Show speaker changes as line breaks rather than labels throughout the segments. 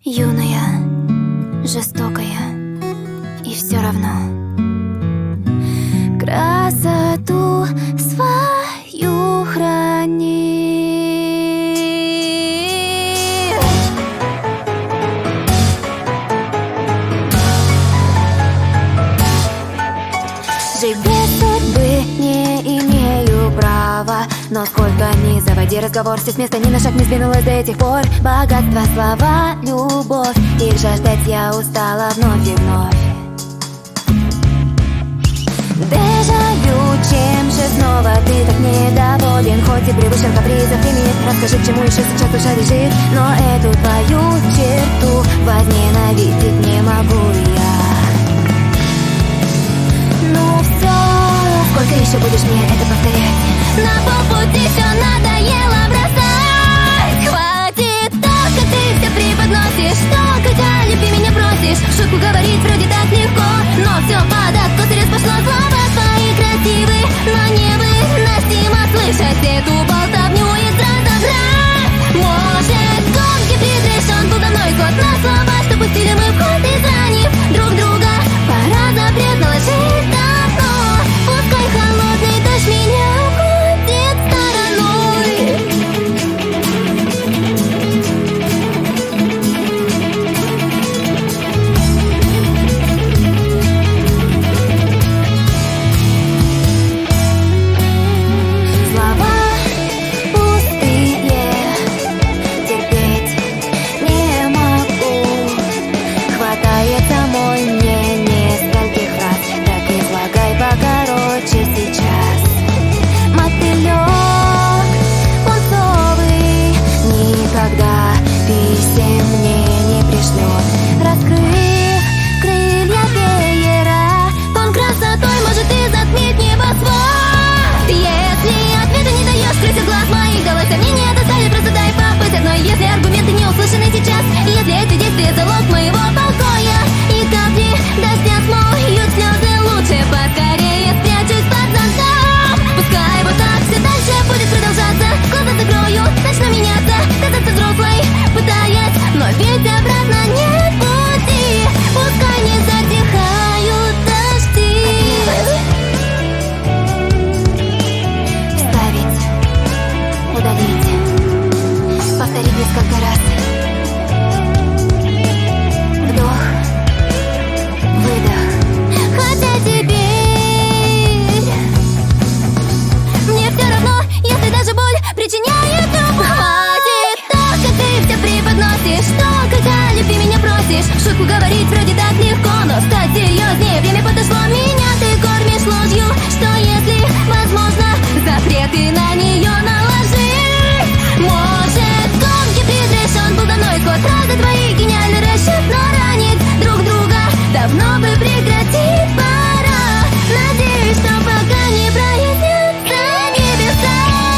Юная, жестокая и все равно красоту свою храни. Жить без судьбы не имею права, но сколько ни заводи разговор, все с места ни на шаг не сдвинулась до этих пор. Богатство, слова, любовь, их жаждать я устала вновь и вновь. Дежавю, чем же снова ты так недоволен? Хоть и превышен капризов лимит, расскажи, к чему еще сейчас душа лежит. Но эту твою черту возненавидеть не могу я. Ну все, сколько еще будешь мне это повторять? На полпути все надоело бросать. Хватит так, как ты все преподносишь. Только тебя люби меня просишь. Шутку говорить вроде так легко, но все под откос и пошло. Слова твои красивые, но невыносимо слышать эту болтовню из раза в раз. Может, гонки предрешен был давно исход на слова, что пустили мы в ход, изранив друг друга. Пора запрет наложить давно. Пускай холодный дождь меня обходит стороной. Слова пустые, терпеть не могу. Хватает самой мне нескольких фраз, так излагай покороче сейчас. Мотылёк пунцовый никогда писем мне не пришлет. Раскрыв крылья веера, он красотой может и затмить небосвод. Если ответа не даешь, крысит глаз моих, голос сомнения достали, просто дай попытать. Но если аргументы не услышаны сейчас, если эти действия залог моего покоя, и капли дождя смоют слезы, лучше поскорее спрячусь под зонтом. Пускай вот так все дальше будет продолжаться, глаза закрою, начну меняться, казаться взрослой, пытаясь, но ведь обратно нет пути. Пускай не затихают дожди. Вставить, удалить, повторить несколько раз. Вдох, выдох. Хотя теперь мне все равно, если даже боль причиняет зуб. Хватит так, как ты все преподносишь. Только тебя люби меня просишь. Шутку говорить вроде так легко, но стать серьезнее время подошло. Меня ты кормишь ложью, что если возможно, запреты на нее наложи. Может, гонки предрешен был давно исход. Правда твои гениальный расчет, но ранить друг друга давно бы прекратить пора. Надеюсь, что пока не прояснятся небеса.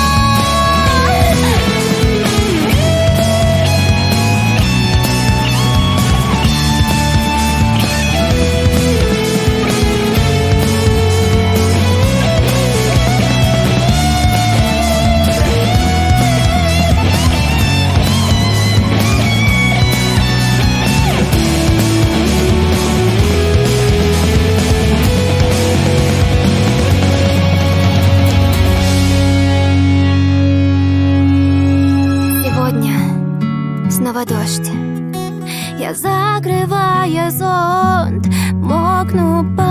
Сегодня снова дождь. Я, закрывая зонт, мокну